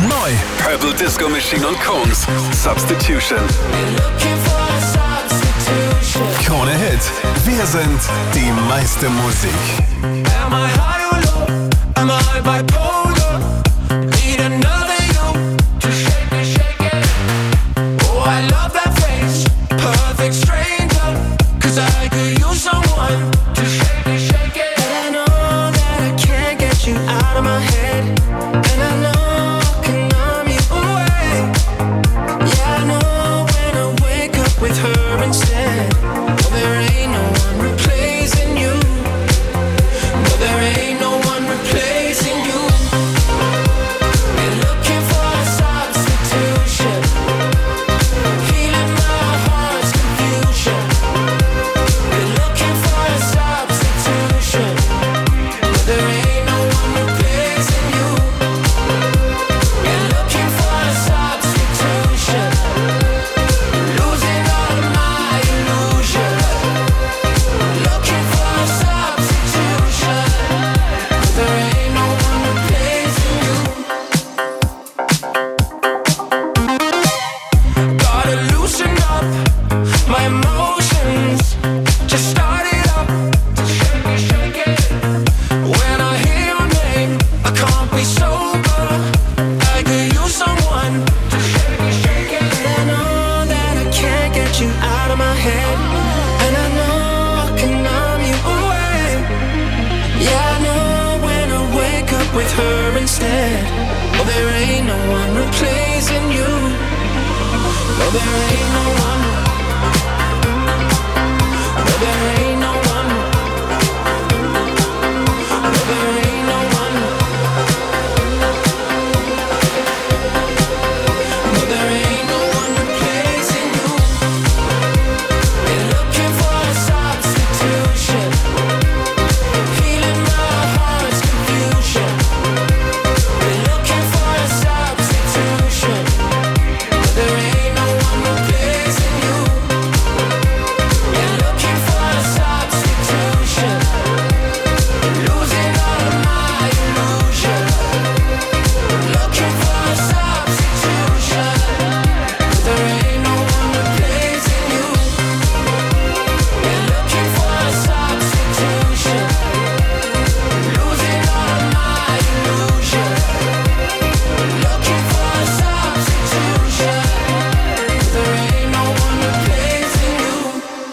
Neu. Purple Disco Machine und Kungs. Substitution. Krone Hit. Wir sind die meiste Musik. Am I high or low? Am I bipolar? Need another you to shake it, shake it. Oh, I love that face. Perfect stranger. 'Cause I could use someone to shake it, shake it. And I know that I can't get you out of my head. And I know I can numb you away. Yeah, I know when I wake up with her instead. Oh, there ain't no one replacing you. No, there ain't no one replacing you. We're looking for a substitution. Healing my heart's confusion. We're looking for a substitution. No, there ain't no one replacing you. We're looking for a substitution. Losing all of my illusion. Looking for a substitution. There ain't no one replacing you. Gotta loosen up my emotions. Just start it up. Shake it, shake it. When I hear your name, I can't be sober. I could use someone to shake it, shake it. I know that I can't get you out of my head. And I know I can numb you away. Yeah, I know when I wake up with her instead. Oh, there ain't no one replacing you. No, there ain't no one